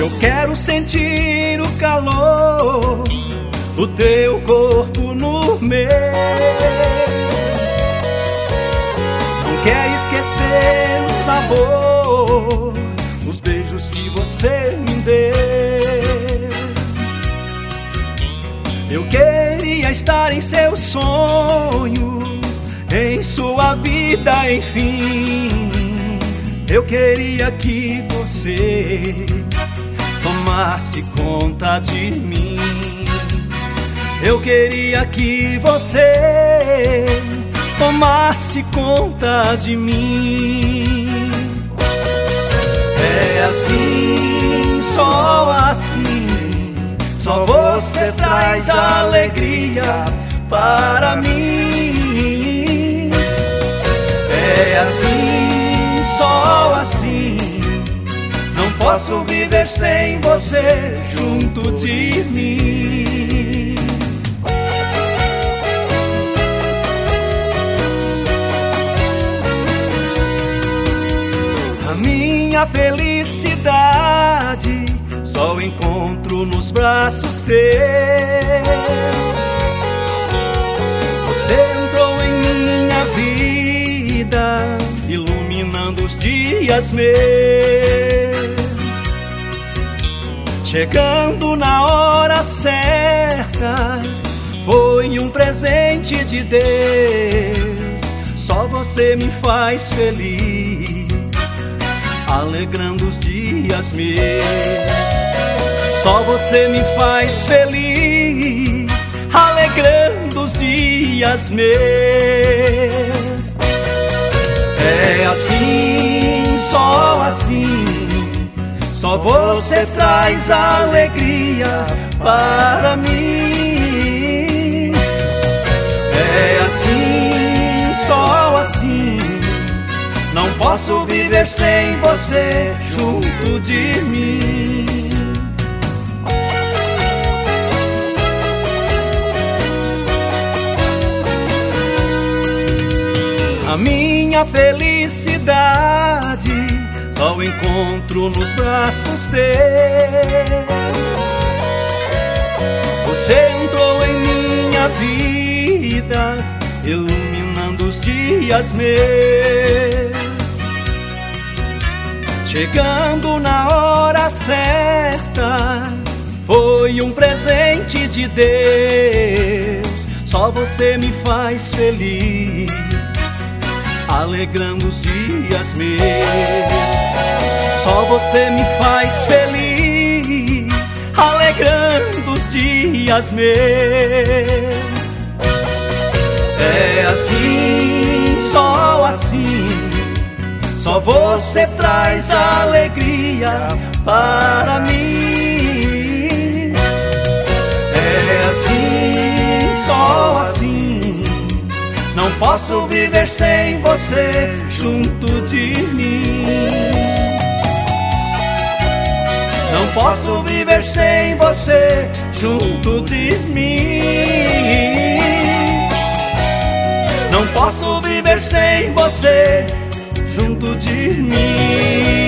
Eu quero sentir o calor do teu corpo no meu. Não quer esquecer o sabor dos beijos que você me deu. Eu queria estar em seu sonho, em sua vida, enfim. Eu queria que você tomasse conta de mim. Eu queria que você tomasse conta de mim. É assim, só assim, só você traz alegria para mim. É assim, só assim, não posso viver sem você junto de mim. A minha felicidade só encontro nos braços teus. Você entrou em minha vida, iluminando os dias meus. Chegando na hora certa, foi um presente de Deus. Só você me faz feliz, alegrando os dias meus. Só você me faz feliz, alegrando os dias meus. É assim, só assim, só você traz alegria para mim. É assim, só assim, não posso viver sem você junto de mim. A minha felicidade só encontro nos braços teus. Você entrou em minha vida, iluminando os dias meus. Chegando na hora certa, foi um presente de Deus. Só você me faz feliz, alegrando os dias meus. Só você me faz feliz, alegrando os dias meus. É assim, só assim, só você traz alegria para mim. É assim, só assim, não posso viver sem você junto de mim. Não posso viver sem você junto de mim. Não posso viver sem você junto de mim.